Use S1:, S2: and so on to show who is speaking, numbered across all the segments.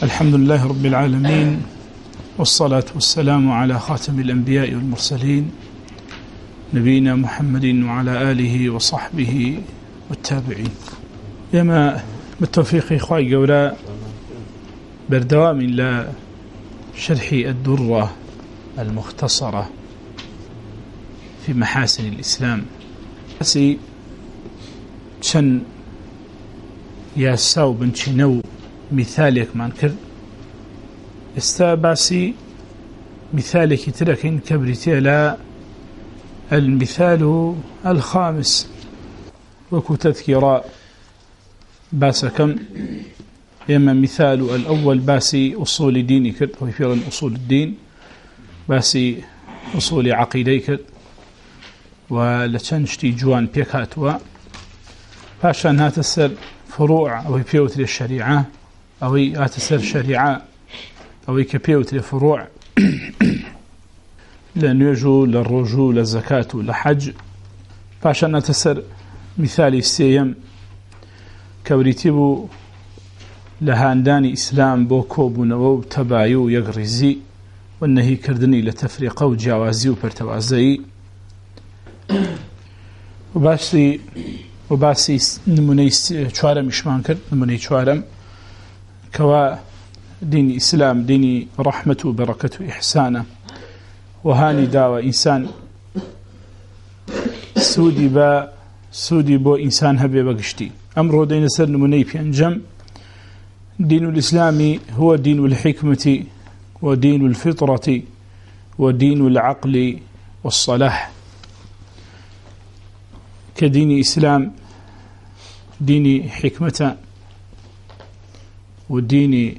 S1: الحمد لله رب العالمين، والصلاة والسلام على خاتم الأنبياء والمرسلين نبينا محمد وعلى آله وصحبه والتابعين. يما بالتوفيق إخوائي قولا بردوام لا شرح الدرة المختصرة في محاسن الإسلام. بسي شن يا ساو بنشنو مثالك ما نكر استاباسي مثالك تركين كبرتي لا المثال الخامس وكو تذكيراء باسكم. إما مثال الأول باسي أصول ديني كرد وفيرا أصول الدين باسي أصول عقيدي كرد ولتنشتي جوان بيكاتوا فاشان هاتسر فروع أو بيوت للشريعة أو هاتسر شريعة أو كبيوت لفروع لأن يجو للرجوع للزكاة للحج. فاشان هاتسر مثالي السيم كوريتيبو لهانداني إسلام بوكوبون وتبايو يغرزي والنهي كردني لتفريق وجاوازي وبرتوازي وباسي نموني شوارم إشمان كرد نموني شوارم كوا ديني إسلام ديني رحمة وبركة وإحسانة وهاني داوى إنسان سودي بو إنسان هبي بقشتي أمره دين سر نموني بينجم. دين الإسلام هو دين الحكمة ودين الفطرة ودين العقل والصلاح. كدين إسلام دين حكمة ودين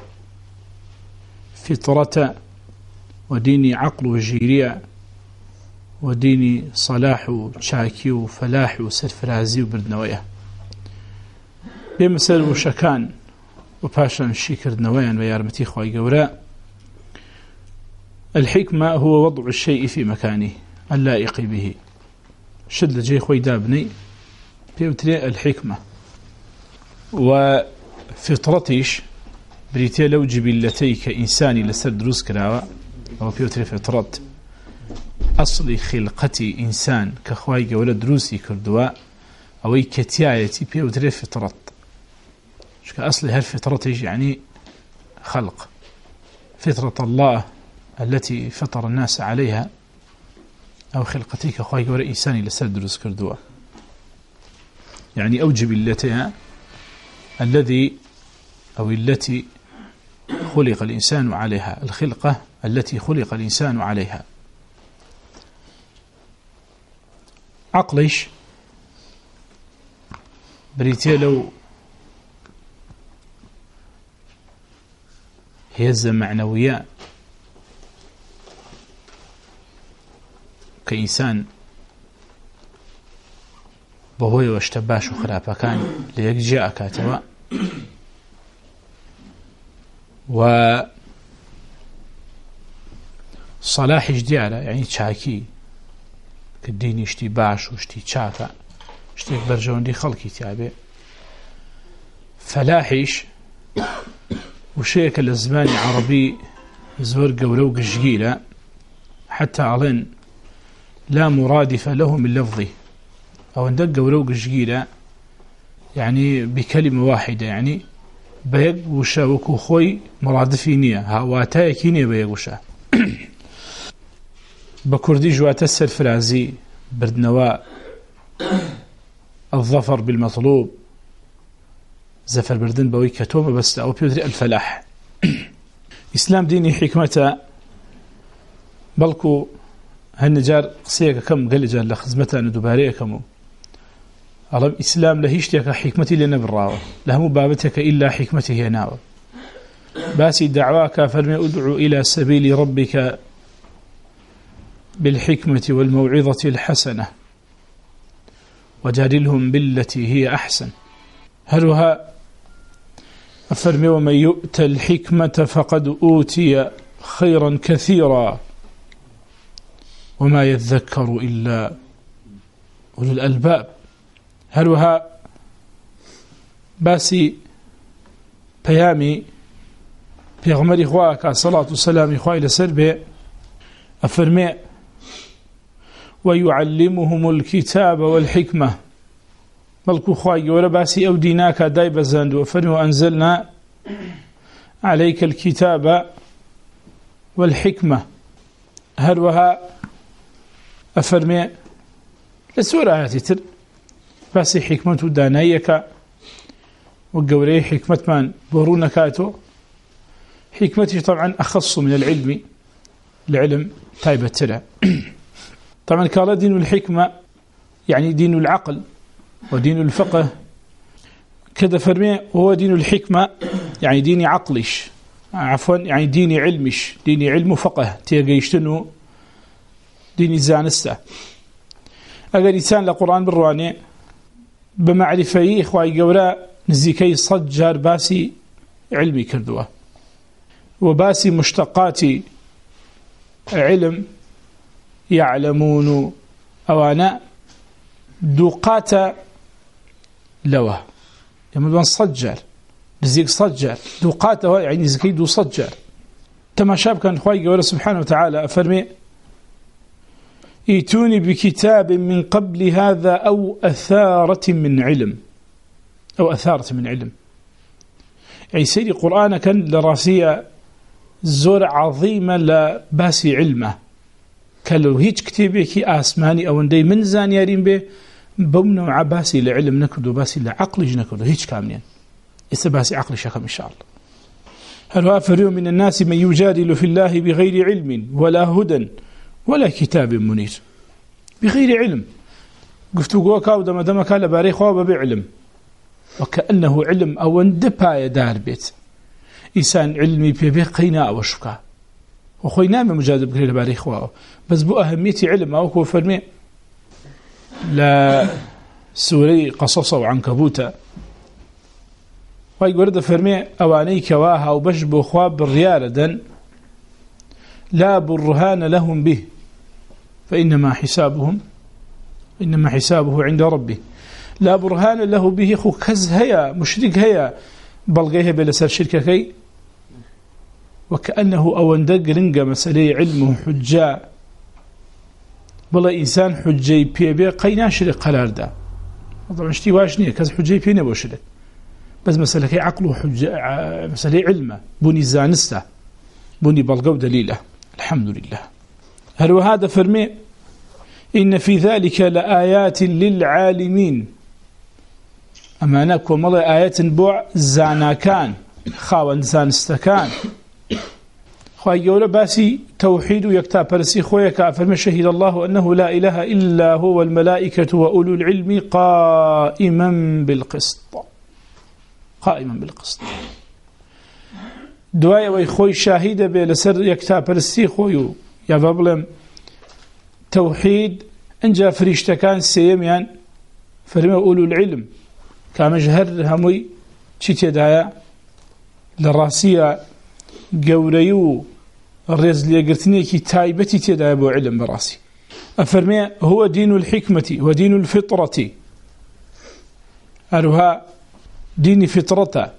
S1: فطرة ودين عقل وجيرية ودين صلاح وشاكي وفلاح وسرفرازي وبردنوية بمثل وشكان وباشا شكر نويا ويارمتي خواي قوراء. الحكمة هو وضع الشيء في مكانه اللائق به. شد لجي خوي دابني بيوتري الحكمة وفطرتيش بريتي لو جبلتي كإنساني لسر دروس كراوة أو بيوتري فطرت أصلي خلقتي إنسان كخواي قولا دروسي كردوا أو كتيايتي بيوتري فطرت أصلي هالفطرة يعني خلق فطرة الله التي فطر الناس عليها أو خلقتك أخوي قول إنساني لسرد دروس كردوا يعني أوجب التي الذي أو التي خلق الإنسان عليها الخلقة التي خلق الإنسان عليها. عقلش بريتي لو هي معنوية كإنسان بهوي واشتباش وخرابة كان ليجاء كاتوا وصلاح جديارة يعني تشاكي كالدين يشتي باش وشتي تشاكا اشتي برجون دي خلقي تابع فلاحش وشيك الزمان عربي زور قولو قشقيلة حتى علين لا مرادف له من لفظه أو عندك قولو قشقيلة يعني بكلمة واحدة يعني بيقوشا وكو خوي مرادفينية هاواتايكينية بيقوشا بكردي جوات السرفرازي بردنواء الظفر بالمطلوب زفر بردن بوي كتومة بس أو بيدري الفلاح. إسلام ديني حكمة بلكو هالنجار قصيك كم قال جار لخزمتها ندبارية كمو أرب إسلام لهيشتك حكمتي لنا بالراوة لهم بابتك إلا حكمته ناوة باسي دعواك فرمي أدعو إلى سبيل ربك بالحكمة والموعظة الحسنة وجادلهم بالتي هي أحسن. هلها أفرمي ومن يؤت الحكمة فقد أوتي خيرا كثيرا وما يذكر إلا أولو الألباب. هلها باسي بيامي پیغمبری خواه که صلاة و سلامی خواه لسر به افرمی ويعلمهم الكتاب والحكمة بلكو خواهي قولا باسي أو ديناك داي بزاند وفرمي وأنزلنا عليك الكتاب والحكمة هروها أفرمي لسورة آياتي تر باسي حكمة دانايك وقوري حكمة من بورونكاتو حكمتي طبعا أخص من العلم تايبة ترى طبعا قال دين الحكمة يعني دين العقل ودين الفقه كذا فرمي هو دين الحكمة يعني دين عقلش عفوا يعني دين علمش دين علم فقه تيجيشتنو دين زانسته أجل إنسان لقرآن بالرواني بمعرفة إخوة جورا نزيكي صجر باسي علمي كردوه وباسي مشتقات علم يعلمون أوانا دوقات لوه يمدون صجر نزيك صجر دوقات يعني زكي دو صجر تماشاب كان خواهي قوله سبحانه وتعالى أفرمي ايتوني بكتاب من قبل هذا أو أثارة من علم يعني سيدي قرآن كان لراسية زور عظيمة لباسي علمه كالو هيج كتابك آسماني أو اندي من زانيارين به بمنوع باسي لعلم نكدو باسي لعقل نكدو هيج كاملين باسي عقل شكم إن شاء الله هل هو أفريو من الناس من يجادل في الله بغير علم ولا هدى ولا كتاب منير بغير علم قفتو قوكا ودما كان لباريخ بعلم وكأنه علم أو اندبا يدار بيت إنسان علمي بيبي قيناء وشكا وخوي نام مجادب قريل باري خواه بس بو أهميتي علم أوكو فرمي لا سوري قصصة وعنكبوتة ويقول رد فرمي أواني كواها وبشبو خواب بالريالة لا برهان لهم به فإنما حسابه عند ربه لا برهان له به خو كز هيا مشرك هيا بلغيه بلسر شركة كي وكأنه أوندق رنقة مسألة علمه حجاء بلا إنسان حجي بيبي قينا شرك قرار دا طبعا اشتي واشنية كز حجي بيني بوشرك بس مسألة كي عقله حجاء مسألة علمه بني زانسته بني بلغو دليله الحمد لله هل وهذا فرمي إن في ذلك لآيات للعالمين أمانك ومضي آيات بوع زاناكان خاوان زانستكان خواهي قوله باسي توحيد يكتاب برسي خويك فرمي شهد الله أنه لا إله إلا هو الملائكة وأولو العلم قائما بالقسط دوايا ويخوي شاهد بلسر يكتاب برسي خويو يا بابلم توحيد انجا فريشتكان سيميان فرمي أولو العلم كامجهر هموي چيتي دايا للراسية قوريو الرز ليقرتني كي تايبتي تدايا بو علم براسي أفرمي هو دين الحكمة ودين الفطرة أروها دين فطرة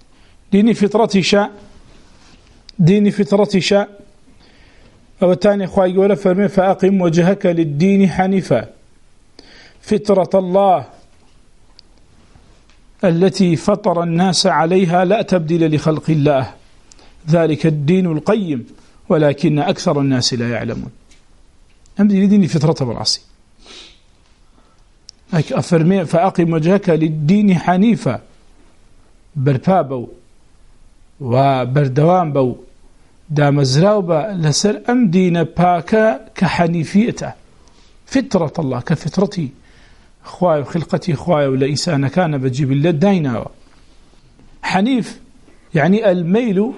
S1: دين فطرة شاء أو الثاني خواهي قوله فرمي فأقم وجهك للدين حنيفا فطرة الله التي فطر الناس عليها لا تبديل لخلق الله ذلك الدين القيم ولكن أكثر الناس لا يعلمون أمدي لدين فطرة براسي أفرمي فأقم وجهك للدين حنيفا بربابو وبردوان دام الزراوبة لسر أم دين باكا كحنيفيته فطرة الله كفطرتي خواي وخلقتي خواي ولا إنسان كان بجيب الله داينا حنيف يعني الميل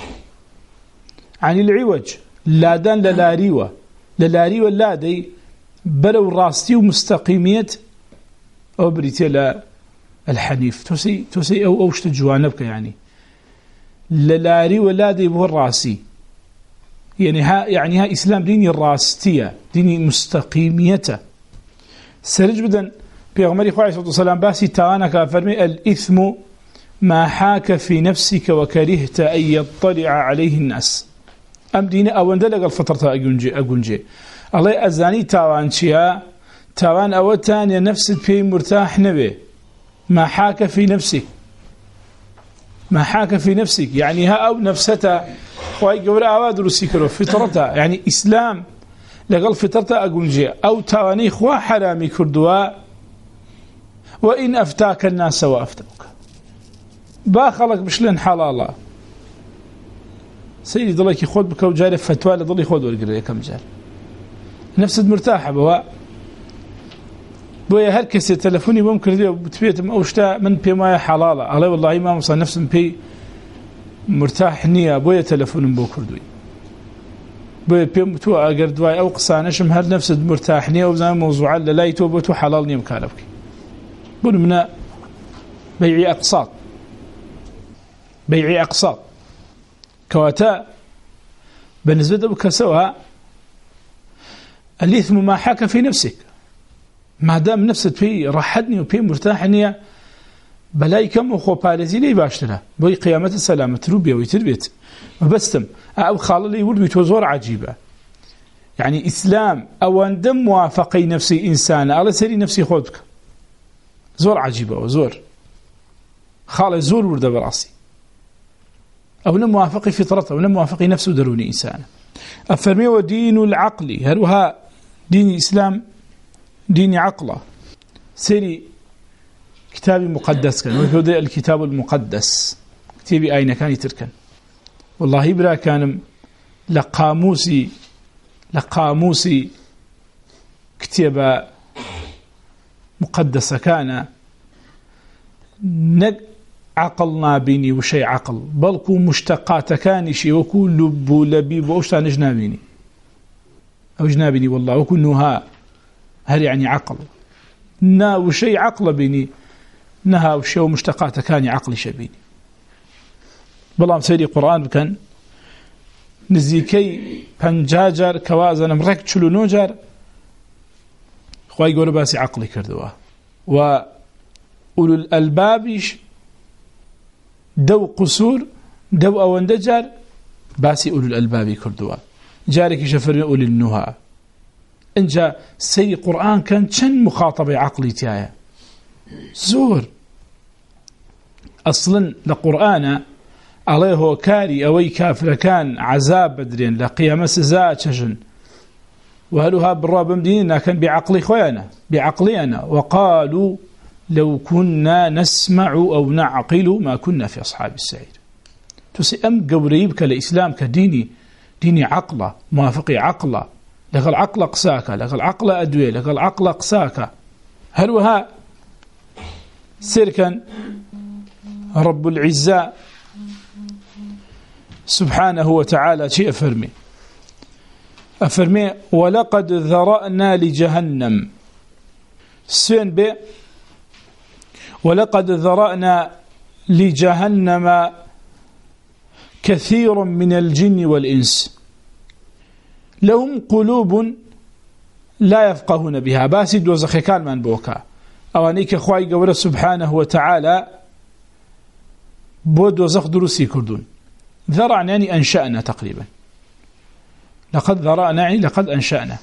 S1: عن العوج لا دان للاريوة لا دي بلو راستي ومستقيمية أو بريتي الحنيف توسي أو أوشت جوانبك يعني للاري ولا دي بو الراسي يعني ها إسلام ديني الراستية ديني مستقيميته سرج بدن بيغمري خواه صلى الله عليه وسلم باسي تاوانا كافرمي الإثم ما حاك في نفسك وكرهت أن يطلع عليه الناس أم دين أو اندلق الفترة أقنجي الله أزاني تاوان شيا تاوان أوتان نفس في مرتاح نبي ما حاك في نفسك ما حاك في نفسك يعني ها أو نفسته خواهي قورا أواد رسيكرو فطرتها يعني إسلام لقل فطرتها أقنجي أو تاواني خوا حرامي كردوا وإن أفتاك الناس وأفتوك باخلك بشلن حلالا سيدي ضلك يخوض بك وجاري فتوى لضل يخوض والقرية كم جار نفس مرتاحة بويا هركسي تلفوني ممكن ذي بتبيت أوشتا من بيمايا حلالا علي والله ما مصر نفس بي مرتاح نية بويا تلفون بو كردوي بويا بيم تو أقر دواي أو قصانش مهر نفس مرتاح نية وزان موضوعا لا يتوبتو حلال نية مكالبك بون من بيعي أقساط بيعي أقساط كواتا بالنسبة لك سواء الإثم ما حاك في نفسك ما دام نفسك فيه رحدني وفيه مرتاحني بلاي كم أخو بالزي لي باشترها بوي قيامة السلامة تربية ويتربيت وبستم أو خالة لي ولد بتوزور عجيبة يعني إسلام أو أندم موافقي نفسي إنسان على سري نفسي خودك زور عجيبة وزور خالة زور ورد براسي أو نموافقي فطرته أو نموافقي نفسه دروني إنسان أفرمي ودين العقل هلوها دين الإسلام دين عقله سيري كتابي مقدس كان ويقول الكتاب المقدس كتابي أين كان يتركن والله برا كان لقاموسي كتاب مقدس كان عقلنا بيني وشي عقل بلكو مشتقات كانشي وكو لب لبيب وأشتا نجنابيني أو جنابيني والله وكو نها هل يعني عقل نا وشي عقل بيني نها وشي ومشتقات كاني عقل شبيني بلام سيدي قرآن كان نزيكي بنجاجر كوازن مرك تشلو نوجر خواهي قولوا باسي عقلي كردوه وأولو الألبابيش دو قصور دو أوندجر باسي أولو الألباب كردوا جارك شفر أولي النهى إنجا سي قرآن كان شن مخاطب عقلي تيايا زور أصلا لقرآن عليه كاري أوي كافر كان عذاب بدرين لقيام سزاء تشجن وهلوها بالرابع مديننا كان بعقلي خويانا بعقلي أنا وقالوا لو كنا نسمع أو نعقل ما كنا في أصحاب السعير تسأم قوريبك الإسلام كديني ديني عقلة موافقي عقلة لك العقل قساكا لك العقل أدوية لك العقل قساكا هلوها سيركا رب العزة سبحانه وتعالى شيء أفرمي ولقد ذرأنا لجهنم سين بي ولقد ذرأنا لجهنم كثير من الجن والإنس لهم قلوب لا يفقهون بها باسد وزخيكان من بوكا أوانيك خواهي قول سبحانه وتعالى بود وزخ دروسي كردون ذرعنا يعني أنشأنا تقريبا لقد ذرأنا يعني لقد أنشأنا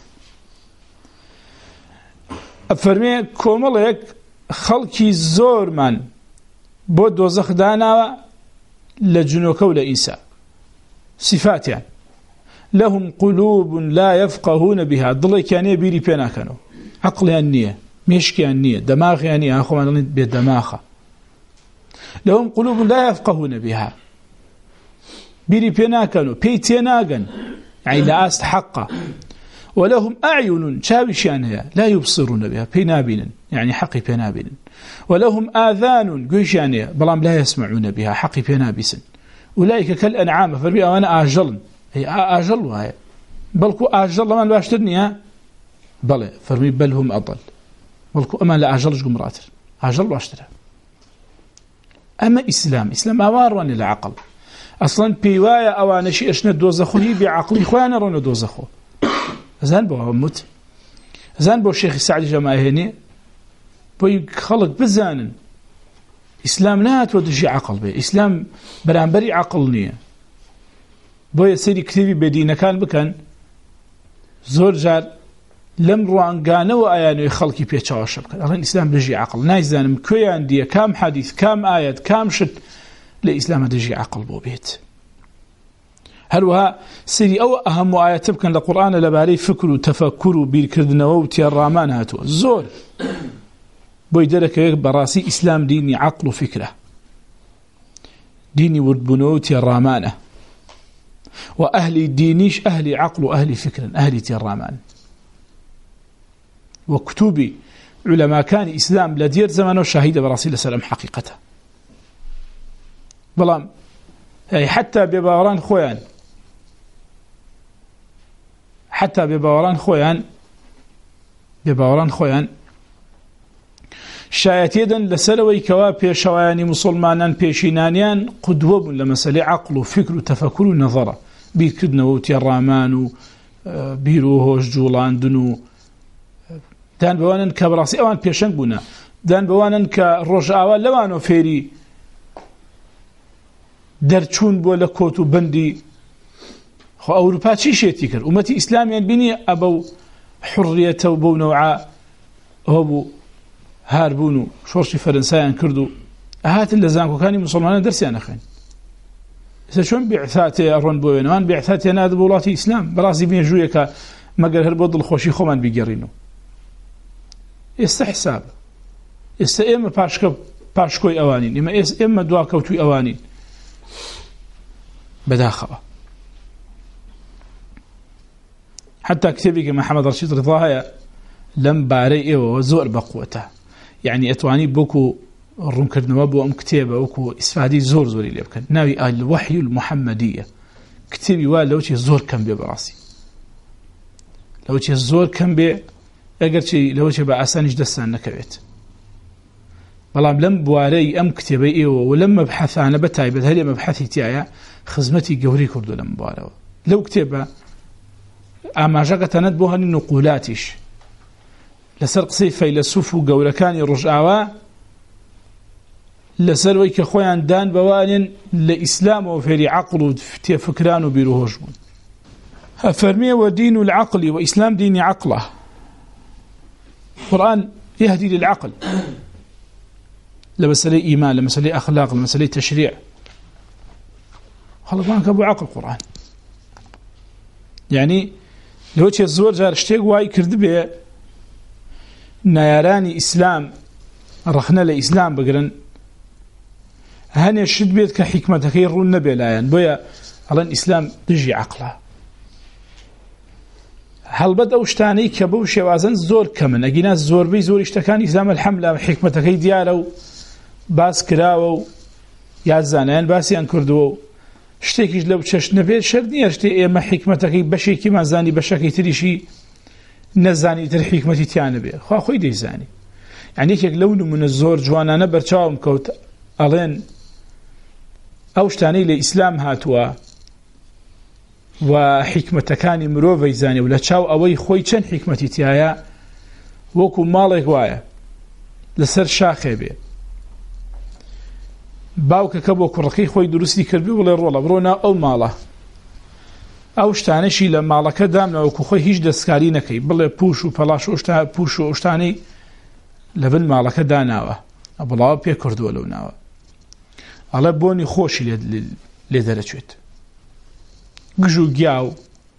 S1: أفرمي كوماليك خلقي زور من بود وزخ دانا لجنوك ولا إنساء صفات يعني لهم قلوب لا يفقهون بها ضلك يعني بيري بينا كانوا عقلها النية مشكي النية دماغها النية أخوان بالدماغة لهم قلوب لا يفقهون بها بيري بينا كانوا بيتيناغن يعني لا أستحق ولهم أعين شابشانها لا يبصرون بها بينابين يعني حقي بينابين ولهم آذان قيشانها بلام لا يسمعون بها حقي بينابس أولئك كالأنعام فربيئة وأنا آجل هي آجل وهي بلكو آجل من باشترني بل فرمي بل هم أضل بلكو أما لا آجلش قمراتر آجل واشترها أما إسلام أوارون العقل أصلا بيوايا أوانا شيء أشنا دوزخو هي بعقلي خوانا رونا دوزخو زان بو هموت زان بو الشيخ سعد جماهيني بو خلق بزانن ئیسلام نهاتوە دژی عەقڵ بێ ئیسلام بەرامبەری عەقڵ نییە بۆیە سەیری کتێبی بێدینەکان بکەن زۆر جار لەم ڕوانگانەوە ئایانوی خەڵکی پێچاوەشە بکەن ئەڵێن ئیسلام دژی عەقڵ نایزانم کوێیان دییە کام حەدیث کام ئایەت کام شت لە ئیسلامە دژی عەقڵ بۆ بێت هەروەها سەیری ئەو هەموو ئایەتە بکەن لە قورئانە لەبارەی فکر و تەفەکوور و بیرکردنەوە و تێڕامان هاتووە زۆر بۆی دەرەکەوێت بەڕاستی ئیسلام دینی عەقڵ و فکرە دینی وردبوونەوە و تێڕامانە و ئەهلی دینیش ئەهلی عەقڵ و ئەهلی فکرن ئەهلی تێڕامان وكتوبي علماء كان إسلام لدير زمانه شهيد براسيل سلام حقيقته بلام يعني حتى بباوران خويان شايتيدا لسلوي كوا بيشواني مسلمانان بيشينانيان قدوة لمسألة عقل وفكر وتفكر ونظرة بيكدنا وتيرامان بيروهوش جولان دنو دان بوانن كبراسي اوان بيشنگ بونا دان بوانن كروجاوا لوانو فيري درچون بو لكوتو بندي خو اوروبا چی شيتي كر امتي اسلاميان بني ابو حريته وبو نوعا هو هاربونو شورشي فرنسايان كردو هات اللزانكو كاني مسلمان درسيان اخين اذا شلون بعثاتي ارون بوينوان بعثاتي ناد بولاتي اسلام براسي بين جويكا مقر هربود الخوشي خومن بيقرينو استحساب استئم باشكوي اوانين اما دواكوتوي اوانين بداخله حتى كتابي محمد رشيد رضاها لم بارئ وزور بقوته يعني اتواني بوكو الرون كردنا بو ام كتابه وكو اسفادي زور زوري اللي بكن ناوي الوحي المحمديه كتابي لو زور كان براسي لو زور كان بي اگر چی لو چه با اسانش دستان نکوید بلام لم بواري ام كتابي ايو ولم مبحث انا بتايبت هل مبحثي تاعي خدمتي قوري كردو لم بوارو لو كتابه اما جاكتنت بو هني نقولاتش لسرق سي فيلسوف وقولكاني رجعوا لسروي كخويان دان بوالين لاسلام وفي عقل وفكران وبيروهجون فرمي ودين العقل واسلام دين عقله القرآن يهدي للعقل لمسألة إيمان لمسألة أخلاق لمسألة تشريع خلق القرآن كابو عقل القرآن يعني لو تشي الزور جار اشتيق واي كرد بيه نياراني إسلام رخنا لإسلام بقرن هاني الشد بيت كحكمة كيرون نبي لايان بويا على الإسلام تجي عقله هەڵبەت ئەو شتانەی کە بەو شێوازن زۆر کەمن ئەگینا زۆربەی زۆر شتەکانی ئیسلام الحەمدلله حکمەتەکەی دیارە و باس کراوە و یا زانایان باسییان کردووە و شتێکیش لەو چەشت نەبێت شەرت نییە شتێ ئێمە حکمەتەکەی بەشێکیمان زانی بەشەکەی تریشی نەزانی تر حکمەتی تیانە بێ خوا خۆی دەیزانی یعنی یەکێک لەو نمونە زۆر جوانانە بەرچاوم کەوت ئەڵێن ئەو شتانەی لە ئیسلام هاتووە و حکمتەکانی مرۆڤ زانێ و لە چاو ئەوەی خۆی چەند حکمەتی تایە وەکو ماڵێک وایە لەسەر شاخێ بێ باوکەکە بۆ کوڕەکەی خۆی دروستی کردبی بڵێ ڕۆڵە بڕۆنا ئەو ماڵە ئەو شتانەشی لە ماڵەکە دامنەوەکو خۆی هیچ دەستکاری نەکەی بڵێ پوش و پەلاش و پوش و شتانەی لە بن ماڵەکە داناوە بڵاوە پێ کردووە لەو ناوە ئەڵێ بۆنی خۆشی لێ دەرەچێت گژ و گیاو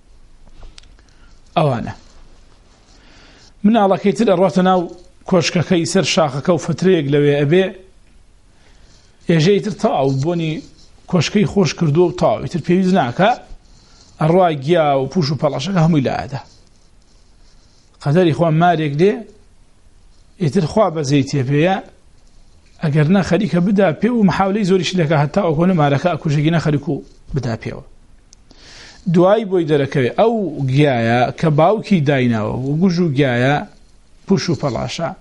S1: ئەوانە مناڵەکەی تر ئەڕاتە ناو کۆشکەکەی سەر شاخەکە و فترەیەک لەوێ ئەبێ ێژەی تر تاو بۆنی کۆشکەی خۆش کردووە و تاو تر پێویست ناکە ئەڕوا گیا و پوش و پەڵاشەکە هەمووی لەعادا قەدەری خوا مارێک لێ ئیتر خوا بەزەی تێپێیە ئەگەر نا خەریکە بدا پێ و محاولەی زۆریش لەکە هەتا ئەوکۆنە مارەکە ئەکوژێکی نەخەریک و بدا پێوە دوای بۆی دەرەکەوێ ئەو گیایە کە باوکی دایناوە و گوژ و گیایە پوش و پەڵاشە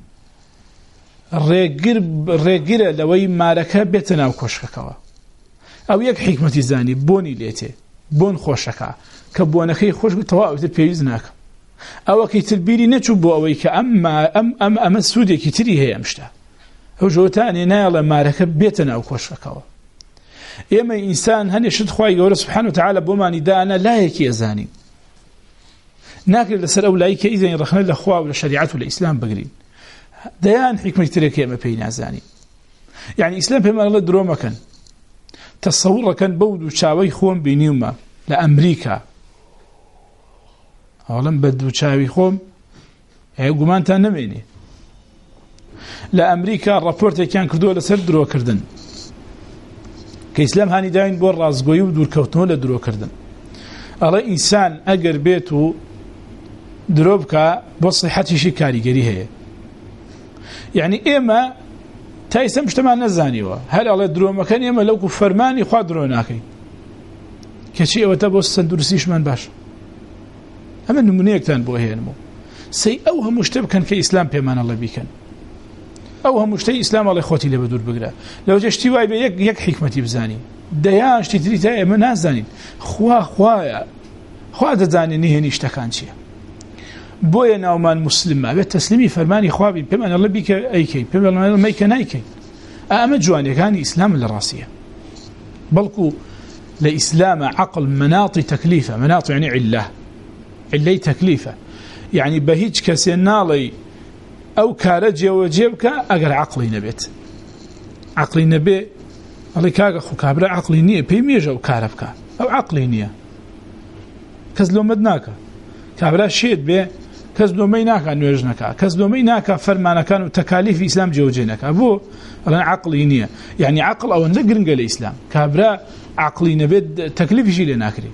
S1: ڕێگرە لەوەی مارەکە بێتە ناو کۆشکەکەوە ئەو یەک حکمەتی زانی بۆنی لێتێ بۆن خۆشەکە کە بۆنەکەی خۆش بتەواوتر پێویست ناکەم ئەوەکەی تر بیری نەچوو بۆ ئەوەی کە ئەمە سوودێکی تری هەیە ئەم شتە ئەو ژۆتانی نایڵێ مارەکە بێتە ناو کۆشەکەەوە. ئێمە ئینسان هەنێشت خوای گەورە سبحانه وتعالى بۆمانی دانا لایەکی ئەزانین، ناکرێت لەسەر ئەو لایکە ئیزەین ڕەخنە لە خوا و لە شەریعەت و لە ئیسلام بگرین. دەیان حکمەی ترێکی ئێمە پێی نازانین. یعنی ئیسلام پێمانڵێ درۆ مەکەن، تەسەوڕەکەن بەو دوو چاوەی خۆم بینیومە لە ئەمریکا، ئەوڵم بە دوو چاوی خۆم گومانتان نەمێنێ. لە ئەمریکا ڕاپۆرتێکیان کردووە لەسەر درۆکردن کە ئیسلام هانی داین بۆ ڕازگۆیی و دوورکەوتنەوە لە درۆکردن. ئەڵێ ئینسان ئەگەر بێت و درۆ بکە بۆ سیحەتیشی کاریگەری هەیە. یعنی ئێمە تا ئێستا شتەمان نەزانیوە، هەر ئەڵێ درۆمەکەن ئێمە لەوکو فەرمانی خوا درۆ ناکەین، کەچی ئەوەتە بۆ سندروستیشمان باش. ئەمە نمونەیەکتان بۆ هێنمەوە. سەی ئەو هەموو شتە بکەن کە ئیسلام پێمانەڵێ بیکەن، ئەو هەموو شتەی ئیسلام ئەڵێ خۆتی لێ بەدوور بگرە. لەوجە شتی وای بێ یەک حیکمەتی بزانین، دەیان شتی تری تا ئێمە نازانین. خوایە، خوا دەزانێت نهێنی شتەکان چییە. بۆیە ناومان مسلمە بێت تەسلیمی فەرمانی خوا بین، پێمانەڵێ بیکە ئەیکەین، پێمانەڵێ مەیکە نایکەین. ئەمە جوانیەکانی ئیسلام لە ڕاستیە. بەڵکو لە ئیسلامە عەقڵ مناطی تەکلیفە، مناط یعنی علەی تەکلیفە. یعنی بە هیچ کەسێ ناڵێ ئەو کارە جێوەجێ بکە ئەگەر عەقڵی نەبێت. عەقڵی نەبێ ئەڵێ کاگە خو کابرا عەقڵی نییە، پێی مێژە ئەو کارە بکە، ئەو عەقڵی نییە. کەس لۆمەت ناکە. کابرا شێت بێ کەس لۆمەی ناکە، نوێژ نەکە، کەس لۆمەی ناکە، فەرمانەکان و تەکالیفی ئیسلام جێوەجێ نەکە. بۆ ئەڵێن عەقڵی نییە. یعنی عەقڵ ئەوەندە گرنگە لە ئیسلام، کابرا عەقڵی نەبێت تەکلیفیشی لێ ناکرێت.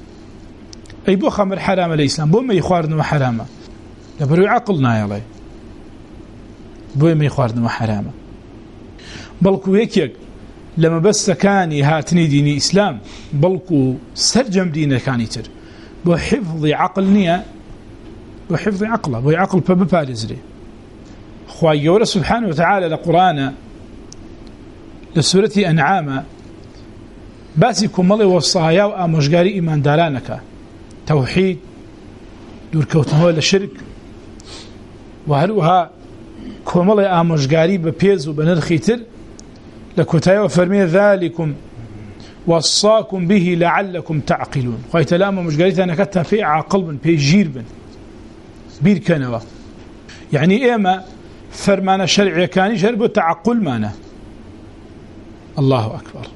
S1: ئەی بۆ خەمر حرامە لە ئیسلام، بۆ مەی خواردنەوە حرامە، لەبەرەوەی عەقڵ نایەڵێ بۆی مەی خواردنەوە حرامە. بەڵکو یەکێک لە مەبەستەکانی هاتنی دینی ئیسلام، بەڵکو سەرجەم دینەکانی تر، بۆ حفظی عەقڵ نییە، بۆ حفظی عەقڵە، بۆی عەقڵ پێ بپارێزرێ. خوای گەورە سبحانه وتعالى لە قورئانە لە سورەتی ئەنعامە باسی کۆمەڵی وەسایا و ئامۆژگاری ئیماندارانەکە، تەوحید، دوورکەوتنەوە لە شرک، و هەروەها کۆمەڵی ئامۆژگاری بە پێز و بە نرخی تر. لە کۆتاییەوە فەرمێ ذالکم وصاکم به لعلکم تعقلون. خوای تەعالی ئامۆژگاریتانەکە تا پێی عاقڵ بن، پێی ژیر بن، بیرکەنەوە. یعنی ئێمە فەرمانە شەرعیەکانی هەر بۆ تعقلمانە. الله ئەکبەر.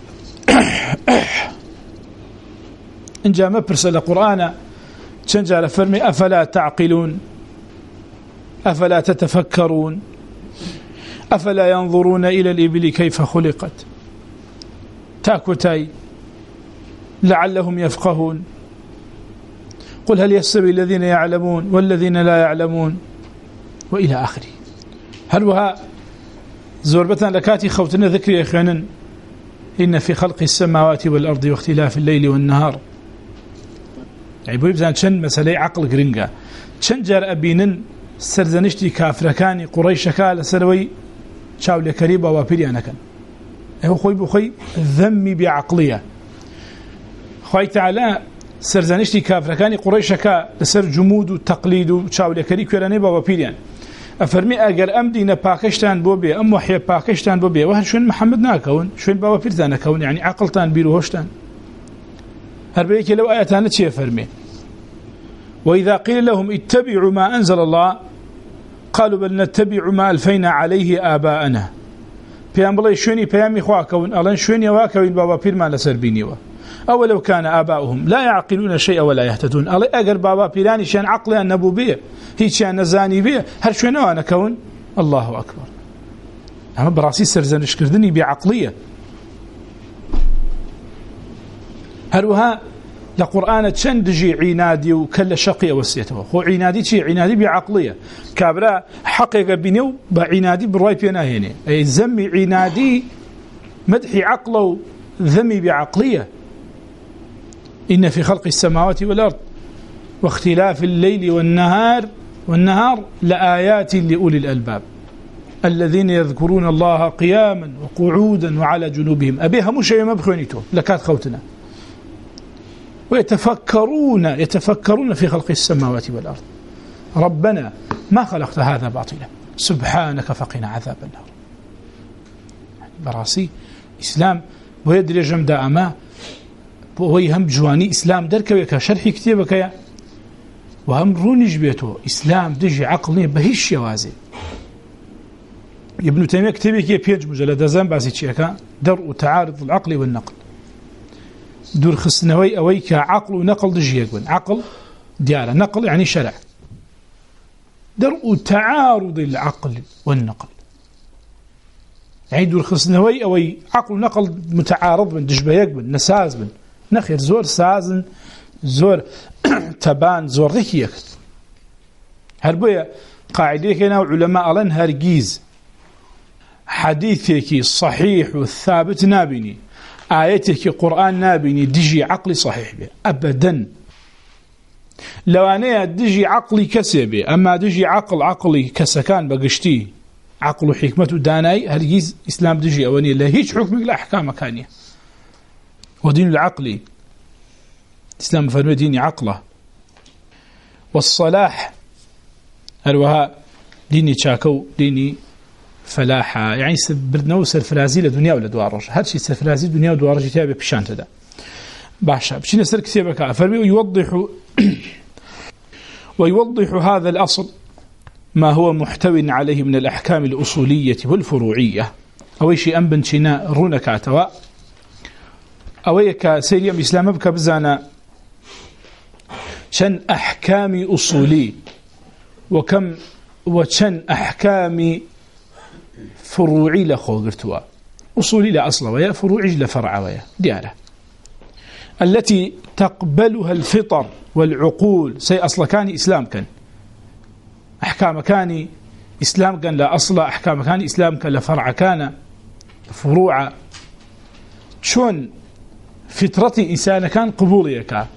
S1: اینجا مەپرسە لە قورئانە چەند جارە فەرمێ ئەفەلا تعقلون، أفلا تتفكرون، أفلا ينظرون إلى الإبل كيف خلقت، تاكوتاي لعلهم يفقهون، قل هل يستوي الذين يعلمون والذين لا يعلمون، وإلى آخره. هل وها زوربتنا لكاتي خوتنا ذكري إخوانا إن في خلق السماوات والأرض واختلاف الليل والنهار. يعني بو يبزان چند مسألة عقل گرنگا، چند جار أبينن سرزنشتی کافرەکانی قوڕەیشەکە لەسەرەوەی چاولێکەری باواپیریانەکەن. ئەوە خۆی بۆ خۆی ذەمی بێعەقڵیە. خوای تەعالی سرزنشتی کافرەکانی قوڕەیشەکە لەسەر جمود و تەقلید و چاولێکەری کوێرانەی باواپیریان ئەفەرمی ئەگەر ئەم دینە پاکەشتان بۆ بێ، ئەم وحیە پاکەشتان بۆ بێ، وە هەر شوێن محەممەد ناکەون، شوێن باواپیرتان نەکەون، یعنی عەقڵتان بیر و هۆشتان. هەر بەیەکێ لەو ئاەتانە چیە فەرمێ؟ وإذا قيل لهم اتبعوا ما أنزل الله قالوا بل نتبع ما ألفينا عليه آباءنا. بيان بڵێ شوێنی پەیامی خواکەون، ئەڵێن شوێنی واکەوین بابا پیرمان لەسەر بینیوە. أولو كان آباؤهم لا يعقلون شيئا ولا يهتدون. ئەڵێ ئەگەر بابا پیرانیشیان عەقڵیان نەبوو بێ، هیچیان نەزانی بێ، هەر شوێنەوە نەکەون. الله أكبر. ئەمە بەڕاستی سەرزەنشکردنی بێعەقڵیە. هەروەها لقرآن چند جي عنادي وكل شقي وسيته خو عنادي شي عنادي بعقليه كابرا حقيقه بينو بعنادي بالراي بينا هنا اي زمي عنادي مدحي عقله ذمي بعقليه. إن في خلق السماوات والأرض واختلاف الليل والنهار لآيات لأولي الألباب الذين يذكرون الله قياما وقعودا وعلى جنوبهم. أبيها مش ما بخونيته لكات خوتنا. ويتفكرون في خلق السماوات والأرض ربنا ما خلقت هذا باطلا سبحانك فقنا عذاب النار. براسي إسلام ويدري جمدا أما وهي هم جواني إسلام دركوي كشرح كتابك يا وهم رونج بيته إسلام دجي عقلي بهيش يوازي ابن تيمية كتابي كي بيج مجلد زان باسي تشيكا درء تعارض العقل والنقل دور خصنوي أويك عقل ونقل دجي يقول عقل ديالة نقل يعني شرع درء تعارض العقل والنقل يعني دور خصنوي أوي عقل ونقل متعارض من دجبه يقبل نساز من نخير زور سازن زور تبان زور ذكيك هربويا قاعدة كنا علماء لن هرجيز حديثك صحيح والثابت نابني آياتك قرآن نابني دجي عقلي صحيح به أبدا لو أنا دجي عقلي كسبه أما دجي عقلي كسكان بقشتي عقل وحكمة داناي هرجيز إسلام دجي أواني لا هيج حكمك لا أحكام كانية ودين العقلي الإسلام فرمي ديني عقله والصلاح هلوها ديني تشاكو ديني فلاحة يعني بردنو سرفرازي لدنيا ولا دوارج هادشي سرفرازي دنيا ودوارج تابع بشان تدا باشا بشي نسر كتابك فرمي ويوضح هذا الأصل ما هو محتوى عليه من الأحكام الأصولية والفروعية أول شيء أنبن شنا رونك عتواء أويك سيريم إسلام بك بزانا شن أحكام أصولي وشن أحكام فروعي لخوغرتوا أصولي لأصل ويا فروعي لفرع ويا ديالة التي تقبلها الفطر والعقول سي أصل كان إسلام كان أحكام كان إسلام كان لا أصل أحكام كان إسلام كان لفرع كان فروع شون فطرتي إنسان كان قبوليك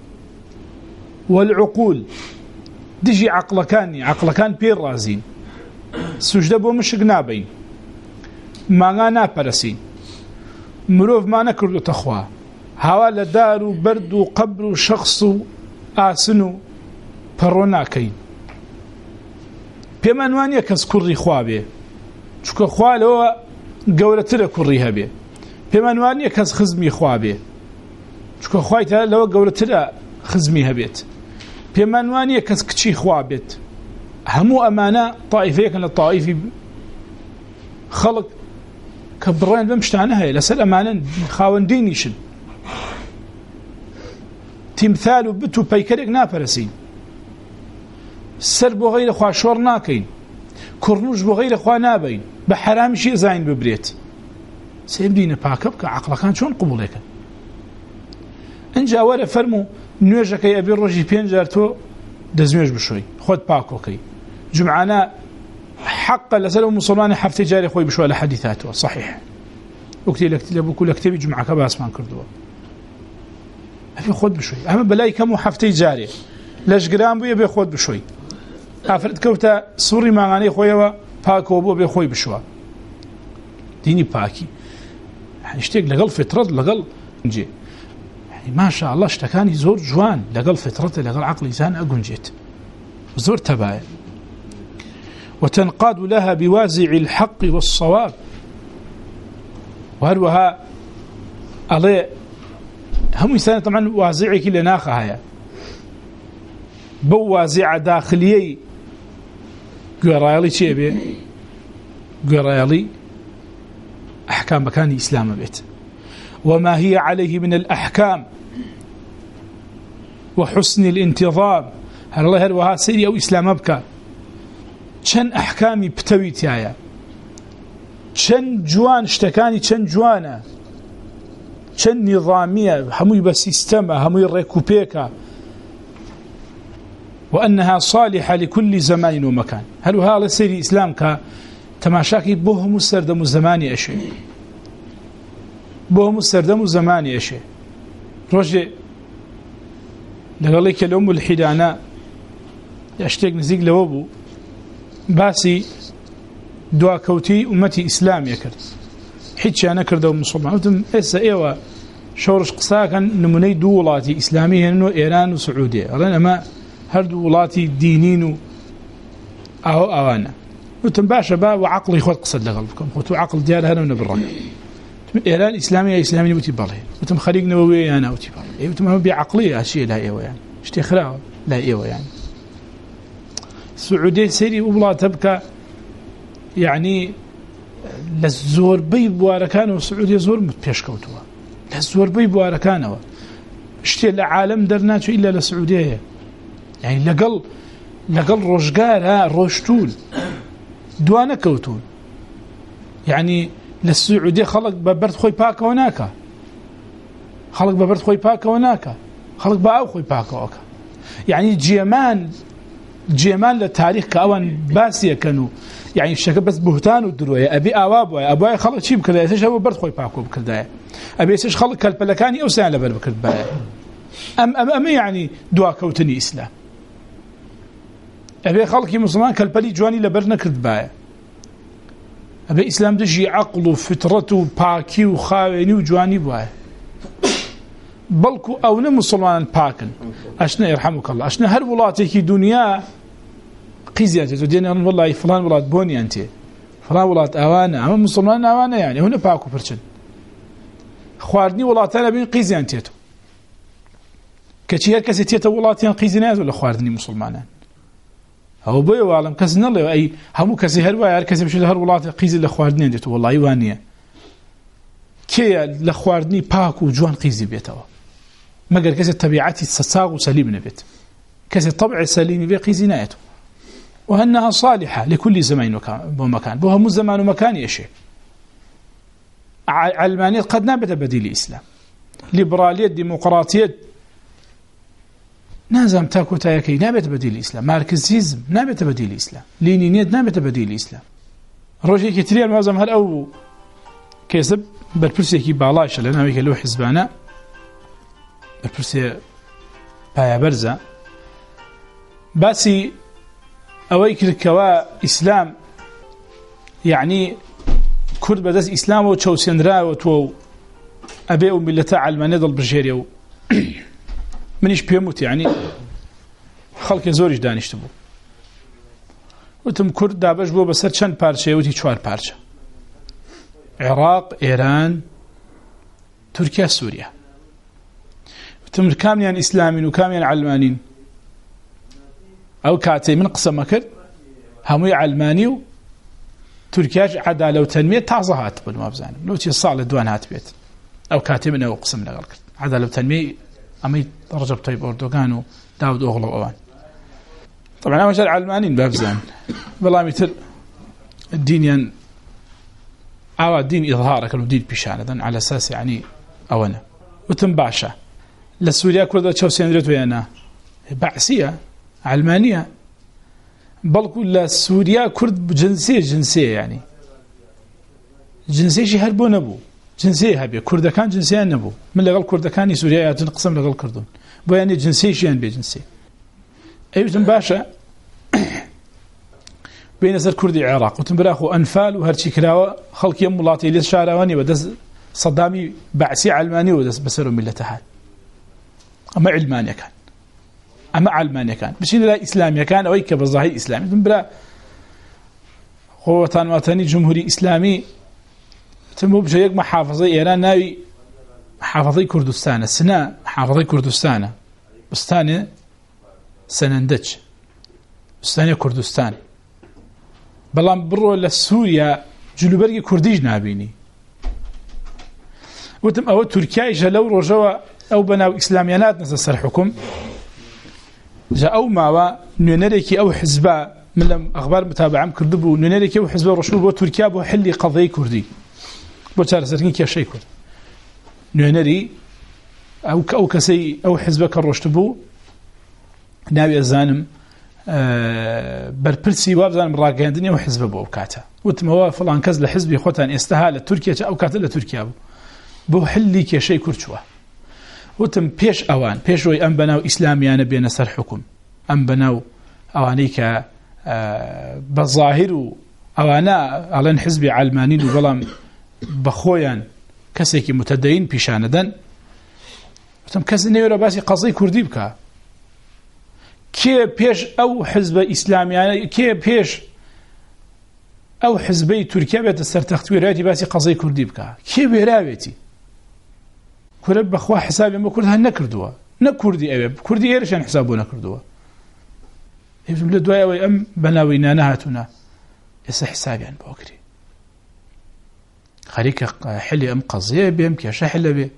S1: والعقول دجي عقل كان بير رازين سجده بو مشق نابين ما نابرسين مروف ما نكردو تخوا هوا لدارو بردو قبرو شخصو آسنو پروناكين بيمانوانيا كز كري خوابي چوكا خواه لو قولتر كريها بي بيمانوانيا كز خزمي خوابي چوكا خواهيتا لو قولتر خزميها بيت بيمانوانيا كز كچي خوابيت همو أمانة طائفية كان الطائفي خلق كبرين بمشتعنها لسال أمانا خاون دينيشن تمثال بتو بيكريك نافرسين سر بو غير خواه شور ناكين كرنوش بو غير خواه نابين بحرام شيء زاين ببريت سيبدين باكبك عقل كان شون قبوليك انجا ولا فرمو نوجك يبي الرجي بينجارتو دزميش بشوي خد باكوكي جمعنا حق لسلم مسلمان حفتي جاري خوي بشوي لحديثاته صحيح وكل كتابي جمعك باسمان كردوا هفي خد بشوي اما بلاي كم حفتي جاري لاش جرام بو يبي خد بشوي افرد كوتا سوري ماغاني خويا باكو بو بخوي بشوا ديني باكي اشتاق لقل فطرة لقل نجي يعني ما شاء الله اشتكاني زور جوان لقل فطرته لقل عقل إنسان أقنجيت زور تباين وتنقاد لها بوازع الحق والصواب وهلوها عليه هم إنسان طبعا وازعي كل ناخها بوازع داخليي قرالي شيء بيه قرالي أحكام مكان إسلام بيت وما هي عليه من الأحكام وحسن الانتظام هل الله هلوها سيري أو إسلام أبكى شن أحكامي بتويت يايا شن جوان اشتكاني شن جوانا شن نظامية هموي بسيستما هموي ريكوبيكا وأنها صالحة لكل زمان ومكان هل هذا سيري إسلام كتماشاكي بوهم السردم الزماني أشي بوهم السردم الزماني أشي رجع لقاليك الأم الحدانا يشتاق نزيق لوابو باسي دوا كوتي أمتي إسلام يكرد حيتش أنا كردو مصمم قلتم إسا إيوه شورش قصاكا نموني دولاتي إسلامية إنه إيران وسعودية أنا ما هر دولاتي دينين أو أوانا وتم باشا با وعقلي خود قصد لغلبكم وتو عقل ديال هنا ونبرك إيران إسلامية إسلامية وتي بالله وتم خليج نووي أنا وتي بالله وتم بعقلية هالشيء لا إيوه يعني اشتخراء لا إيوه يعني السعودية سيري وبلا تبكى يعني للزور بيب واركانه والسعودية زور متبيش كوتوا للزور بيب واركانه اشتي العالم درناته إلا للسعودية يعني لقل رجقار ها روشتول دوانا كوتول يعني للسعودية خلق ببرد خوي باكا وناكا خلق ببرد خوي باكا وناكا خلق باو خوي باكا وكا يعني جيمان للتاريخ كأوان باسية كانوا يعني الشكل بس بهتان ودروية أبي أبوي خلق شيء بكرداية سيش هو برد خوي باكو بكرداية أبي سيش خلق كالبلكاني أو سان لبر بكرداية أم يعني دوا كوتني إسلام أبي خلقي مسلمان كالبلي جواني لبرنا كرداية أبي إسلام دجي عقله فطرته باكي وخاويني وجواني بواي بلكو أو مسلمان باكن أشنا يرحمك الله أشنا هر ولاتك دنيا قيزيات ودينا والله فلان ولات بوني أنت فلان ولات أوانا أما مسلمان أوانا يعني هنا باكو فرشن خواردني ولاتنا بين قيزيانتيتو كشي هر كسي تيتا ولاتين قيزينات ولا خواردني مسلمانان أو بيو وعلم كسن الله أي همو كسي هر ويا كسي بشو هر ولات قيزي لخواردني ديتو والله يوانيه كي لخواردني باكو جوان قيزي بيتوا ما قال كسي طبيعتي تساغ وسليم نبيت كسي طبع سليم بي قيزي نايته وأنها صالحة لكل زمان ومكان بوها مو زمان ومكان يشي علمانية قد نابت بديل الإسلام ليبرالية ديمقراطية نازم تاكو تايكي نابت بديل الإسلام ماركسيزم نابت بديل الإسلام لينينية نابت بديل الإسلام روجي كتريا المازم هل أو كيسب بالبرسيكي بالاش لنا ويك لو حزبانا بالبرسي بايا برزة باسي أويك الكوا إسلام يعني كرد بدأت إسلام وتشو سندرا وتو أبي وملتا علمانية ضل برجيريو منيش بيموت يعني خلق زوريش دانش تبو وتم كرد دابش بو بسر چند پارچه وتي 4 پارچه عراق إيران تركيا سوريا وتم كاملين إسلامين وكاملين علمانين أو كاتي من قسم كرد هموي علماني تركيا عدالة وتنمية تعظهات بالما بزانم لو تي صال دوان هات بيت أو كاتي من أو قسم لغال كرد عدالة وتنمية أمي رجب طيب أردوغان وداود أغلب أوان طبعا أول شيء علمانين بابزان بالله مثل الدين الدين إظهارك الدين بيشانة على أساس يعني أونا وتنباشا للسوريا كردة تشوسين ريت ويانا بعثية علمانية بل كل سوريا كرد جنسية يعني جنسية شي هربو نبو جنسية هبية كردة كان جنسية نبو من لغل كردة كان سوريا تنقسم لغل كردون بو يعني جنسية شي يعني بجنسية أيوة تنباشا بين سر كردي العراق وتنبراخو أنفال وهرشي كراوة خلق يم ملاطي ليس شعراواني ودس صدامي بعسي علماني ودس بسروا ملتها أما علمانيا كان أما علمانيا كان بشي لا إسلاميا كان أو يكب الظاهر إسلامي تنبرا قوة وطني جمهوري إسلامي تنبو بشيك محافظي إيران ناوي محافظي كردستان السنة محافظي كردستان بستاني سنندج بستاني كردستان بلان برو لسوريا جلوبرگی كرديج نابيني وتم او تركيا جلو رجوا او بناو اسلاميانات نسر حكم جاء او ما نونريكي او حزبا من اخبار متابعه كردبو نونريكي او حزبا رشبو تركيا بو حلي قضيه كردي بو تارسركين كي شي كرد نونري او كسي او حزبا كرشتبو ناوي الزانم برپرسی وابزان راگەاندنی و حزب بۆ کاتە وتمەوە فڵان کەس لە حزبی خۆتان ئێستا لە تورکیا ئەو کاتە لە تورکیا بوو بۆ حلی کێشەی کورچووە وتم پێش ئەوان پێشەوەی ئەم بەناو ئیسلامیانە بێنە سەر حکوم ئەم بەناو ئەوانەی کە بەظاهر و ئەوانە ئەڵێن حزبی علمانین و بەڵام بەخۆیان کەسێکی متەدەین پیشانەدەن وتم کەس نەیەوێرە باسی قەزەی کوردی بکە كي بيش او حزب اسلامي يعني كي بيش أو حزبي تركيا بيت السرتخت ويراتي باسي قضية كردي بكا كيف يراويتي كرب بخوا حسابي ما كردها نكردوا نكردي أبي كردي إيرشان حسابه نكردوا يفهم لدواء ويأم بناوينا نهاتنا يس حسابي عن بوكري خليك حلي أم قضية بهم كيش حل به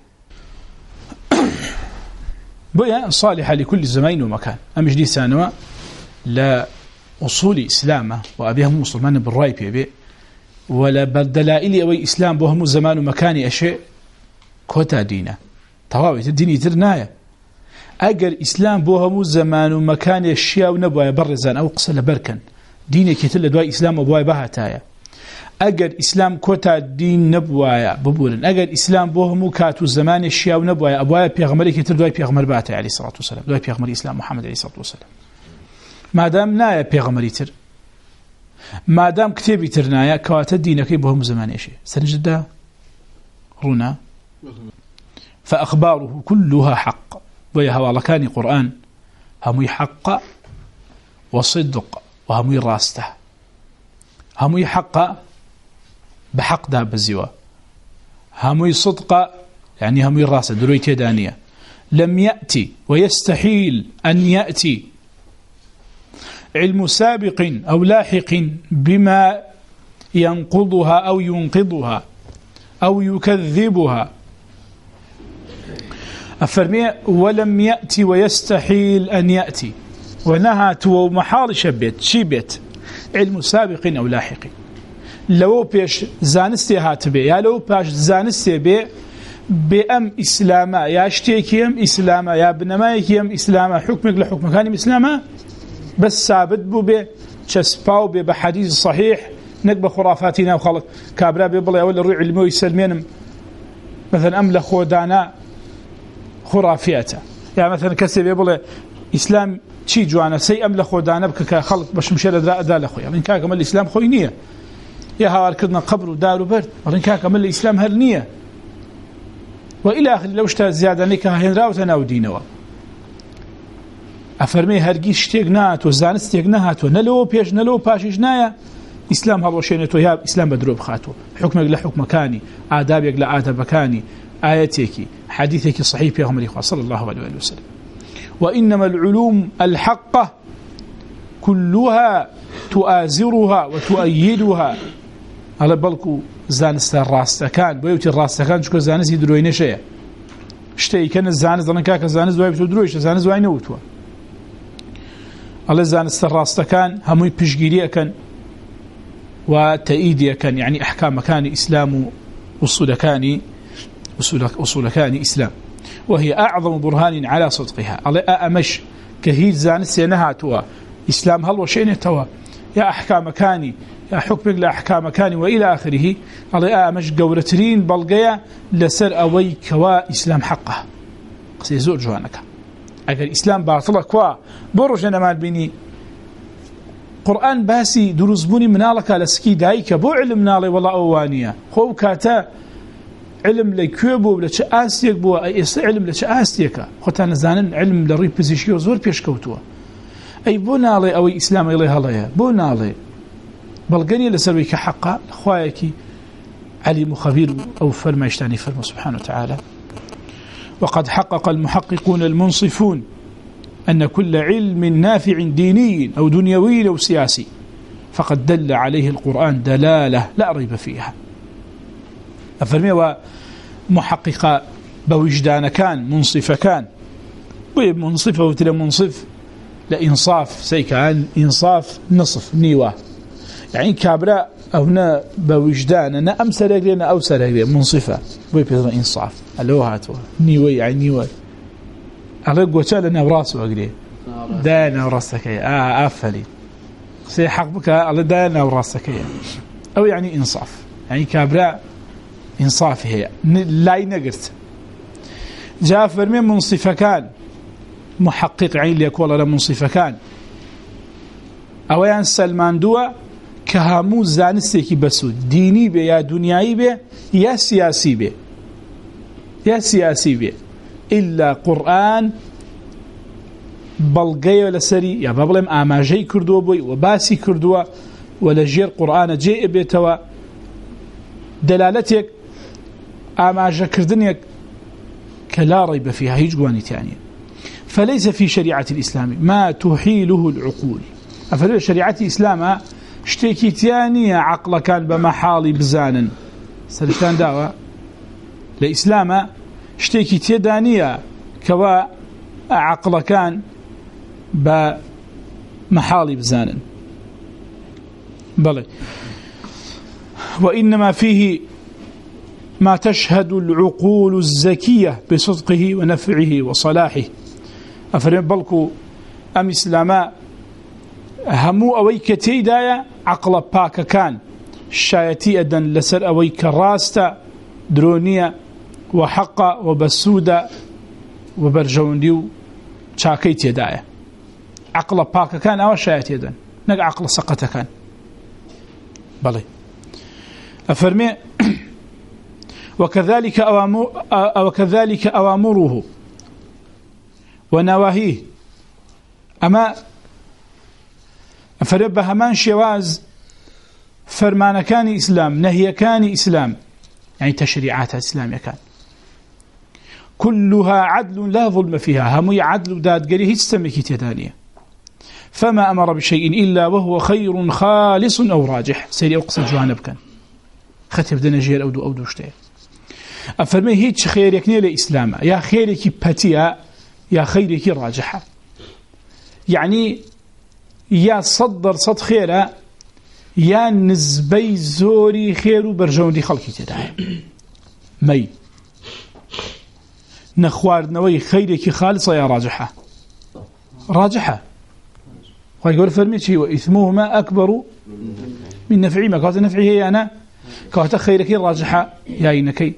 S1: بيا صالحة لكل زمان ومكان أم جدي سانوا لا أصول إسلامه وأبيهم مسلمان بالرأي بيه ولا بدلائل أو إسلام بهم زمان ومكان أشياء كوتا دينا طواوي الدين ترنايا أجر إسلام بهم زمان ومكان أشياء ونبوي برزان أو قصة بركن دينك يتل دواء إسلام وبواي بها تايا أجر إسلام كوتا دين نبوايا ببولن أجر إسلام بهم كاتو زمان أشياء ونبوايا أبواي بيغمرك يتل دواء بيغمر باتي عليه الصلاة والسلام دواء بيغمر إسلام محمد عليه الصلاة والسلام ما دام نايا بيغمري تر ما دام كتابي تر نايا كواتا دينك بهم زمان أشياء سنجد رونا فأخباره كلها حق ويهوى لكان قرآن هم حق وصدق وهم راسته هم حق بحق ده بالزوا هم صدق يعني هم راسته درويته دانية لم يأتي ويستحيل أن يأتي علم سابق أو لاحق بما ينقضها أو ينقضها أو يكذبها أفرمي ولم يأتي ويستحيل أن يأتي ونهات ومحال شبت علم سابق أو لاحق لو بيش زانستي هاتبه يا لو بيش زانستي بي بأم إسلاما يا اشتيكيم إسلاما يا بنمايكيم إسلاما حكمك لحكمك هاني إسلاما بس ثابت بو بي تشسباو بي بحديث صحيح نقب خرافاتنا وخلق كابرا بيبلا يقول الرعي علمي يسلمين مثلا أملا خودانا خرافياته يعني مثلا كسب يقول إسلام شيء جوانا سي أملا خودانا بك خلق باش مشي لدال أخويا يعني كاك مال الإسلام خوي نية يا هوار كدنا قبر ودار وبرد يعني كاك مال الإسلام هل نية وإلى آخر لو اشتهى زيادة نكا هين راوتنا ودينوا أفرمي هرقيش تيقنات وزانس تيقنات ونلو بيش نلو باشيش نايا إسلام هالوشينتو يا إسلام بدروب خاتو حكمك لحكم كاني آدابك لآداب كاني آياتك حديثك صحيح يا غمر صلى الله عليه وسلم وإنما العلوم الحقة كلها تؤازرها وتؤيدها على بالكو زانس الراستكان بيوتي الراستكان شكو زانس يدروين شيء اشتي كان الزانس ظن كاك الزانس ويبت درويش الزانس وين وتوا على زانس الراستكان هم بيشجيري كان وتأييدي كان يعني أحكام كان إسلام أصول كان إسلام وهي أعظم برهان على صدقها على أمش كهيل زانس ينهاتوا إسلام هل وشين توا يا أحكام كاني يا حكمك لأحكام كاني وإلى آخره على أمش قورترين بلغية لسر أوي كوا إسلام حقه سيزور جوانك أجل إسلام باطلك وا برجنا مال بيني قرآن باسي دروزبوني منالك لسكي دايك بو علم نالي والله أوانية هو كاتا علم لكيبو لچ آستيك بو علم لچ آستيك خوتان زانن علم لري بوزيشيو زور پیش كوتوا اي بو نالي او اسلام الي هلايا بو نالي بلغني لسوي كحقا اخوايكي عليم خبير او فرمايشتاني فرما سبحانه وتعالى وقد حقق المحققون المنصفون أن كل علم نافع ديني أو دنيوي أو سياسي فقد دل عليه القرآن دلالة لا ريب فيها أفرمي ومحقق بوجدان كان منصف كان منصفة وتلا منصف لإنصاف سيكان إنصاف نصف نيوة يعني كابراء أو نا بوجدان أنا أمسر لنا أو سر منصفة ويبقى إنصاف ألوهاتوا نيوة يعني نيوة أغلق لنا وراسه أقري دانا وراسك أفلي سيحق بك على دانا وراسك أو يعني إنصاف يعني كابراء إنصاف هي لا ينقرت جاء فرمي منصفة كان محقق عين ليكون ولا منصفة كان أو يعني سلمان دوا كهامو زانستيكي بسو ديني بي يا دنياي بي يا سياسي بي يا سياسي بي إلا قرآن بلغي ولا سري يا بابلم آماجي كردوا بي وباسي كردوا ولجير قرآن جيء بيتوا دلالتك أماجة كردنيك كلا ريب فيها هيجواني تانية. فليس في شريعة الإسلام ما تحيله العقول. أفضل شريعة الإسلام اشتكي تانية عقل كان بمحالي بزانا سلفتان داوة لإسلام اشتكي تدانية كوا عقل كان بمحالي بزانا بلى. وإنما فيه ما تشهد العقول الزكية بصدقه ونفعه وصلاحه. أفرم بلكو أم إسلاما همو أويك تيدايا عقل باك كان شايتي أدن لسر أويك راستا درونية وحقا وبسودا وبرجونديو شاكي تيدايا عقل باك كان أو شايتي أدن نق عقل سقط كان بلي. أفرمي وكذلك أوامره ونواهيه. أما فرب همان شواز فرمان كان إسلام نهي كان إسلام يعني تشريعات إسلام كان كلها عدل لا ظلم فيها هم عدل داد قريه استمكي تدانية. فما أمر بشيء إلا وهو خير خالص أو راجح سيري أقصد جوانب كان ختم دنجير أو دوشتين. أفرمي هيتش خيرك نيل إسلام يا خيرك باتيا يا خيرك راجحة يعني يا صدر صد خيرة يا نزبي زوري خير برجون دي خلقي تدعي مي نخوار نوي خيرك خالصة يا راجحة راجحة ويقول فرمي شيء وإثمهما أكبر من نفعي ما كانت نفعي هي أنا كانت خيرك راجحة يا إنكي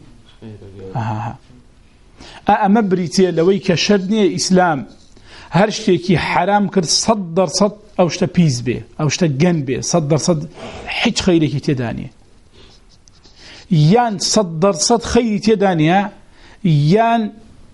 S1: أمبريتي لويك شردني إسلام هرشتكي حرام كرد صدر صد أو شتا بيز بي أو شتا جن بي صدر صد حج خيرك تداني يان صدر صد خيرك تداني يان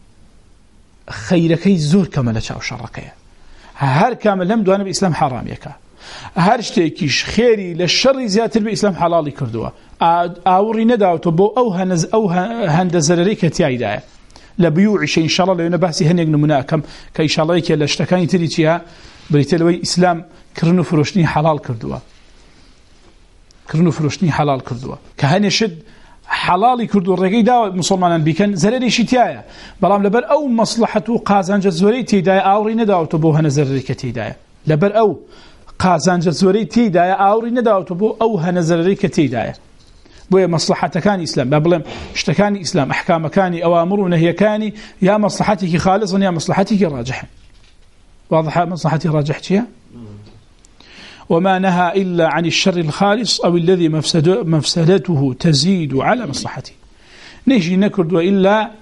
S1: خيرك زور كمالة أو شركية هر كامل هم دوانا بإسلام حرام يكا هرشتكيش خيري للشر زيادة بإسلام حلالي كردوا أوري نداوتو بو أو هندزرريك تياي دايا لبيوع شيء إن شاء الله لأنه بحثي هن يجنمنا كم كإن شاء الله يكلا اشتكاني تريتيها بريتلوي إسلام كرنو فروشني حلال كردوا كرنو فروشني حلال كردوا كهني شد حلالي كردوا الرجال دا مسلمان بيكن زرري شتيايا بلام لبر أو مصلحته قازان جزوري تيدايا أوري نداوتو بو هنزرريك تيدايا لبر أو قازان جزوري تيدايا أوري نداوتو بو أو هنزرريك تيدايا بويا مصلحة كان إسلام بابلم اشتكان إسلام أحكام كاني أوامر ونهي كاني يا مصلحتك خالصا يا مصلحتك راجحا واضحة مصلحتي راجحتها وما نهى إلا عن الشر الخالص أو الذي مفسدته تزيد على مصلحته نيجي نكرد إلا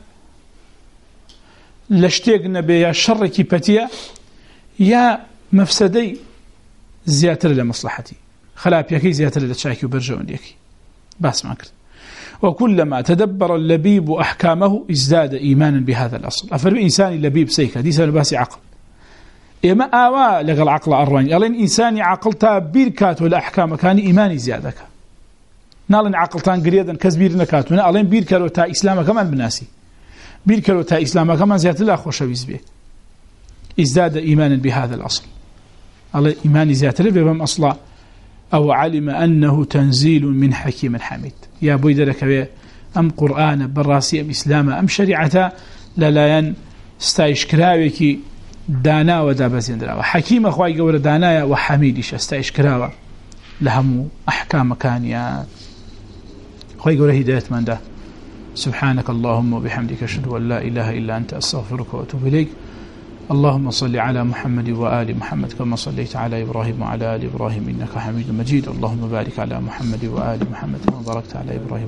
S1: لاشتيقنا بيا الشر كيبتيا يا مفسدي زيادة لمصلحتي خلاب يكي زيادة لتشاكي وبرجون يكي بس ما كرت. وكلما تدبر اللبيب أحكامه ازداد إيمانا بهذا الأصل. أفرم إنسان اللبيب سيكا دي سنة باسي عقل إما آواء لغا العقل أرواني ألين إنساني عقلتا بيركات ولا أحكام كان إيماني زيادك نالين عقلتان قريدا كزبير نكات ونا ألين بيركالو تا إسلاما كمان بناسي بيركالو تا إسلاما كمان زيادة الله خوش بيزبه ازداد إيمانا بهذا الأصل ألين إيماني زيادة لبيبام أصلا أو علم أنه تنزيل من حكيم حميد يا بوي درك أم قرآن براسي أم إسلام أم شريعة لا ستايش كراويكي دانا ودابزين دراوة حكيم أخوائي قول دانايا وحميدش استايش كراوة لهم أحكام كانيات أخوائي قول هداية من ده سبحانك اللهم وبحمدك أشهد أن لا إله إلا أنت أستغفرك وأتوب إليك اللهم صل على محمد وآل محمد كما صليت على إبراهيم وعلى آل إبراهيم إنك حميد مجيد اللهم بارك على محمد وآل محمد كما باركت على إبراهيم